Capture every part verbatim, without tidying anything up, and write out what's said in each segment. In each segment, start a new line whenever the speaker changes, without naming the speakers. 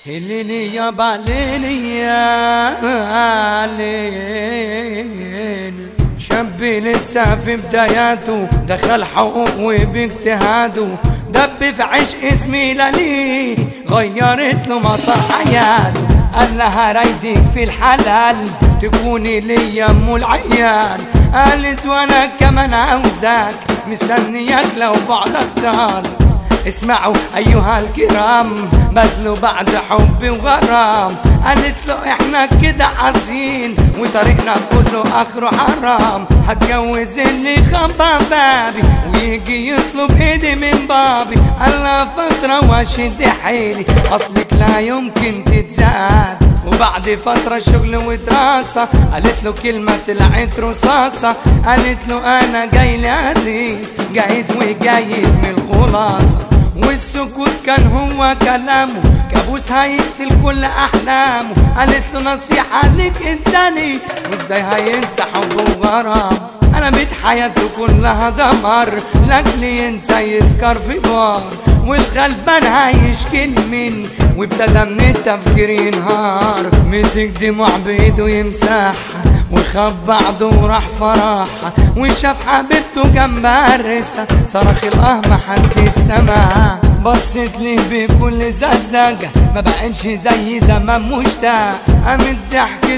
هليلي يابا ليلي يا ليل، شاب لسه في بداياته دخل حقوق وباجتهاده، دب في عشق زميلة ليه غيرت له مسار حياته. قال لها رايدك في الحلال تكوني لي ام العيال، قالت وانا كمان عاوزاك مستنياك لو بعدك طال. اسمعوا ايها الكرام بدلوا بعد حب وغرام، قالت له احنا كده عايزين وطريقنا كله اخره حرام. هتجوز اللي خبى بابي ويجي يطلب ايدي من بابي، قالها فترة واشد حيلي اصلك لا يمكن تتزاد. وبعد فترة شغل ودراسة قالت له كلمة طلعت رصاصة، قالت له انا جاي لعريس جاهز وجايب من الخلاصة. والسكوت كان هو كلامه كابوس هيقتل كل احلامه. قالت له نصيحة ليك انساني وازاي هينسى حب وغرام. انا بيت حياته كلها دمر لاجل ينسى يسكر في بار، والغلبان هيشكي مني وابتدى من التفكير ينهار. مسك دموع بايده يمسحها وخاب بعضه وراح فرحها، وشاف حبيبته جنبها الرسا صرخ الاه محد سمعها. بصت ليه بكل زجزجة ما بقتش زي زمان مشتاق، قامت ضحكت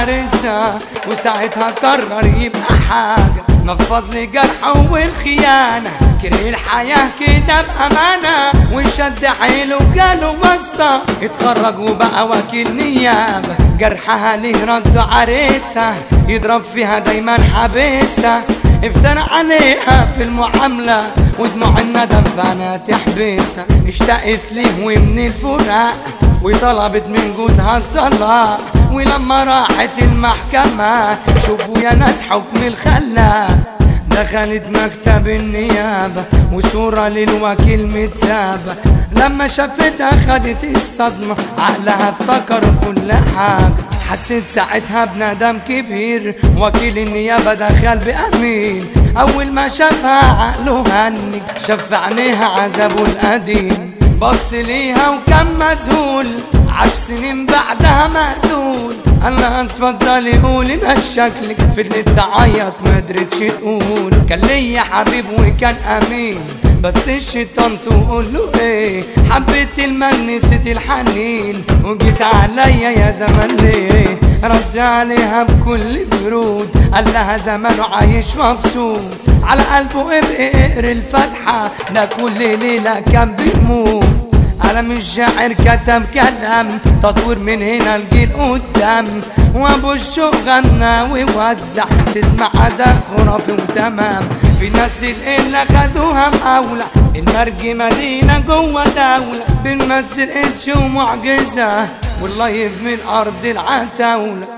لعرسها وساعتها قرر يبقى حاجة. نفض لي جرحه والخيانة كره الحياة كده بأمانة، وشد حيله جاله واسطة اتخرج وبقى وكيل نيابة. جرحها ليه رد عريسها يضرب فيها دايما حبيسها، افترى عليها في المعاملة ودموع الندم فانا تحبسها. اشتقت ليه ومن الفراق وطلبت من جوزها الطلاق، ولما راحت المحكمة شوفوا يا ناس حكم الخلاق. دخلت مكتب النيابة وصورة للوكيل متسابة، لما شافتها خدت الصدمة عقلها افتكر كل حاجة. حسيت ساعتها بندم كبير وكيل النيابة دخل بأمين، أول ما شافها عقله هنج شاف عينيها عذابه القديم. بص ليها وكان مذهول عشر سنين بعدها مقتول، قال لها اتفضلي قولي ما شكلك. فضلت تعيط ما قدرتش تقول كان ليا حبيب وكان امين، بس الشيطان تقول له ايه حبيت المال نسيت الحنين وجيت عليا يا زمان ليه. رد عليها بكل برود قال لها زمانه عايش مبسوط، على قلبه ابقى اقري الفاتحة ده كل ليلة كان بيموت. قلم الشاعر كتب كلام تطوير من هنا الجيل قدام، وابو الشوق غنى ووزع تسمع اداء خرافي وتمام. في ناس القلة خدوها مقاولة المرج مدينة جوه دولة، بنمثل اتش ومعجزة والله من ارض العتاولة.